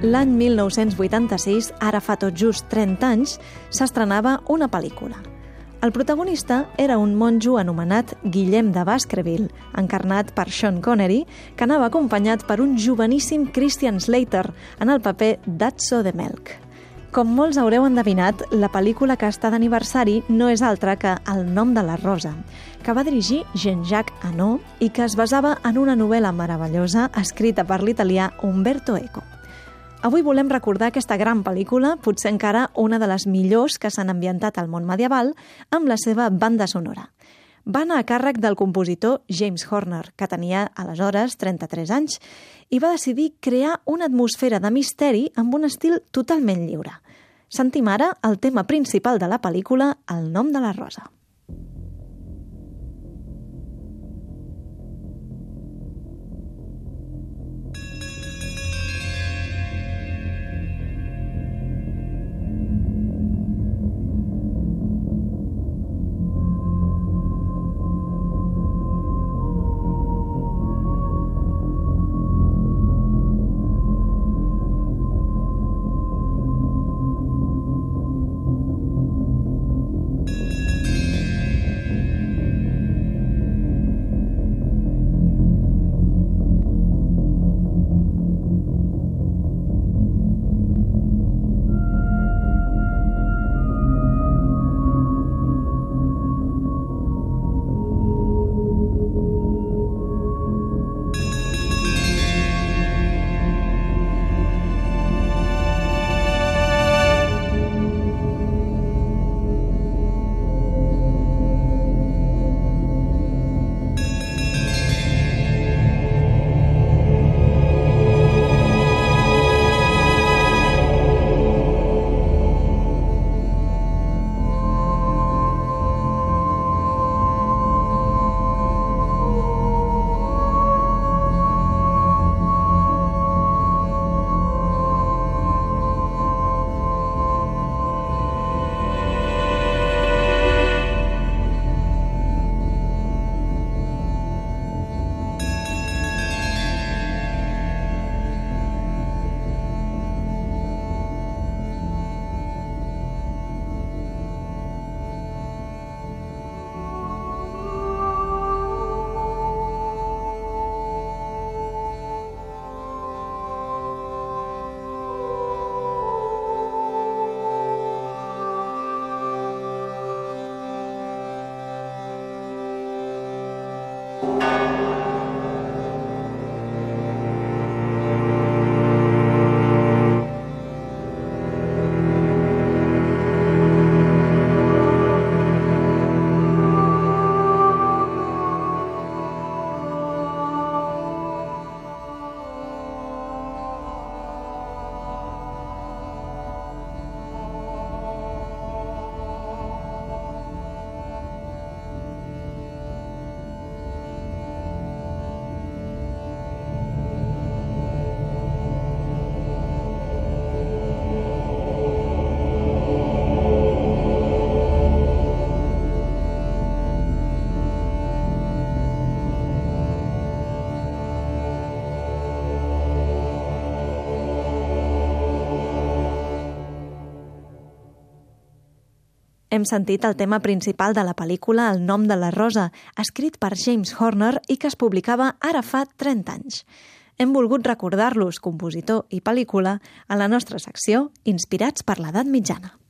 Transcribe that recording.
L'any 1986, ara fa tot just 30 anys, s'estrenava una pel·lícula. El protagonista era un monjo anomenat Guillem de Baskerville, encarnat per Sean Connery, que anava acompanyat per un joveníssim Christian Slater en el paper d'Atso de Melk. Com molts haureu endevinat, la pel·lícula que està d'aniversari no és altra que El nom de la rosa, que va dirigir Jean-Jacques Annaud i que es basava en una novel·la meravellosa escrita per l'italià Umberto Eco. Avui volem recordar aquesta gran pel·lícula, potser encara una de les millors que s'han ambientat al món medieval, amb la seva banda sonora. Va anar a càrrec del compositor James Horner, que tenia aleshores 33 anys, i va decidir crear una atmosfera de misteri amb un estil totalment lliure. Sentim ara el tema principal de la pel·lícula, El nom de la rosa. Hem sentit el tema principal de la pel·lícula El nom de la rosa, escrit per James Horner i que es publicava ara fa 30 anys. Hem volgut recordar-los, compositor i pel·lícula, a la nostra secció Inspirats per l'edat mitjana.